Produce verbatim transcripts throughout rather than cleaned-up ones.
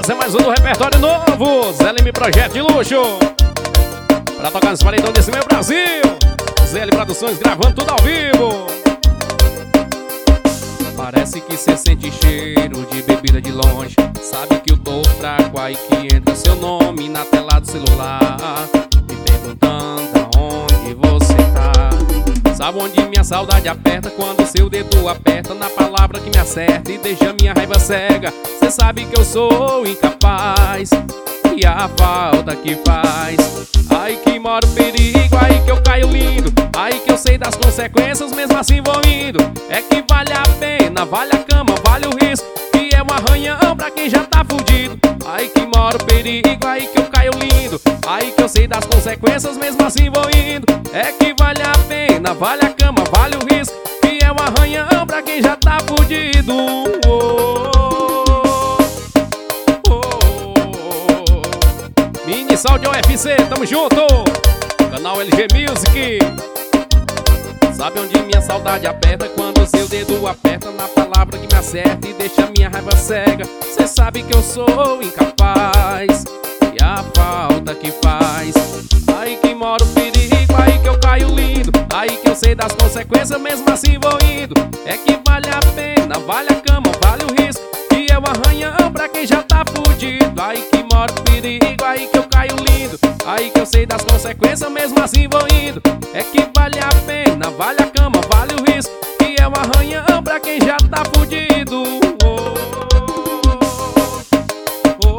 Essa é mais um do repertório novo, Zé Leme Projeto de Luxo, pra tocar nos paredões desse meu Brasil. Zé Leme Produções gravando tudo ao vivo. Parece que cê sente cheiro de bebida de longe. Sabe que eu tô fraco, aí que entra seu nome na tela do celular, me perguntando aonde você tá. Sabe onde minha saudade aperta, quando seu dedo aperta na palavra que me acerta e deixa minha raiva cega. Cê sabe que eu sou incapaz e a falta que faz. Aí que mora o perigo, aí que eu caio lindo, aí que eu sei das consequências, mesmo assim vou indo. É que vale a pena, vale a cama, vale o risco, que é um arranhão pra quem já tá fudido. Aí que mora o perigo, aí que eu caio lindo, aí que eu sei das consequências, mesmo assim vou indo. É que vale a pena, vale a cama, vale o risco, que é um arranhão pra quem já tá fudido. Oh, oh, oh. Mini Saúde U F C, tamo junto! Canal L G Music. Sabe onde minha saudade aperta, quando seu dedo aperta na palavra que me acerta e deixa minha raiva cega. Cê sabe que eu sou incapaz e a falta que faz. Aí que mora o perigo, aí que eu caio lindo, aí que eu sei das consequências, mesmo assim vou indo. É que vale a pena, vale a cama, vale o risco, que é o arranhão pra quem já tá fudido. Aí que mora o perigo, aí que eu caio lindo, aí que eu sei das consequências, mesmo assim vou indo. É que vale a pena, vale a cama, vale o risco, que é um arranhão pra quem já tá fudido. Oh, oh,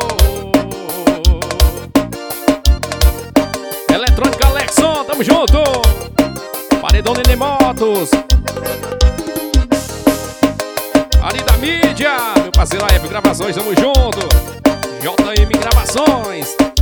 oh. Eletrônica Alexson, tamo junto! Paredão Nenê Motos, Ari da Mídia, meu parceiro A F Gravações, tamo junto! J M Gravações.